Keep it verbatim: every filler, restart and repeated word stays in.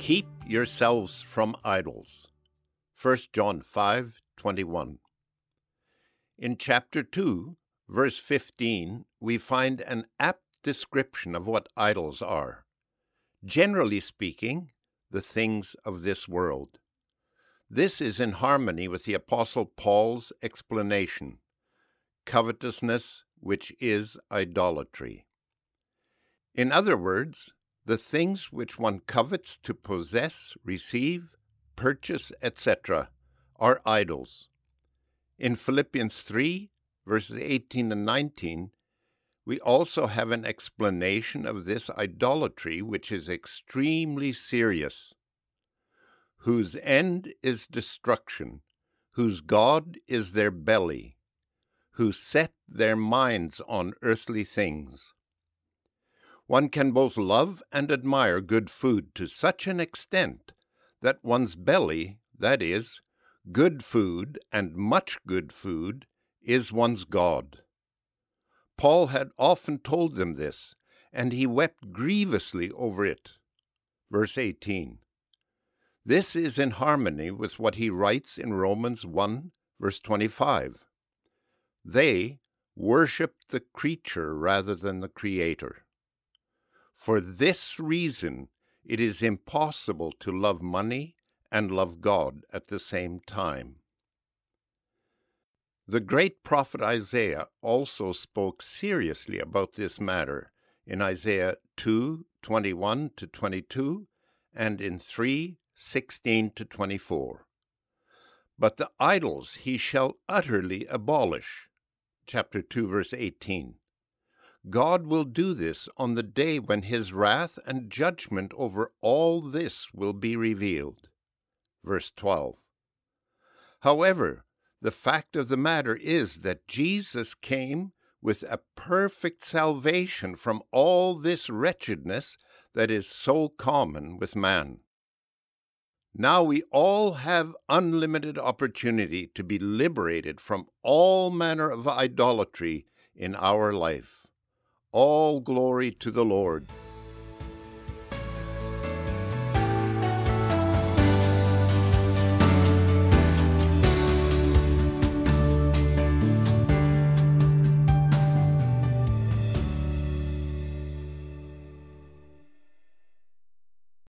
Keep yourselves from idols. First John five twenty-one. In chapter two, verse fifteen, we find an apt description of what idols are. Generally speaking, the things of this world. This is in harmony with the Apostle Paul's explanation, covetousness, which is idolatry. In other words, the things which one covets to possess, receive, purchase, et cetera, are idols. In Philippians three, verses eighteen and nineteen, we also have an explanation of this idolatry, which is extremely serious. Whose end is destruction, whose God is their belly, who set their minds on earthly things. One can both love and admire good food to such an extent that one's belly, that is, good food and much good food, is one's God. Paul had often told them this, and he wept grievously over it. Verse eighteen. This is in harmony with what he writes in Romans one, verse twenty-five. They worshiped the creature rather than the Creator. For this reason, it is impossible to love money and love God at the same time. The great prophet Isaiah also spoke seriously about this matter in Isaiah two, twenty-one to twenty-two and in three, sixteen to twenty-four. But the idols he shall utterly abolish. Chapter two, verse eighteen. God will do this on the day when his wrath and judgment over all this will be revealed. Verse twelve. However, the fact of the matter is that Jesus came with a perfect salvation from all this wretchedness that is so common with man. Now we all have unlimited opportunity to be liberated from all manner of idolatry in our life. All glory to the Lord.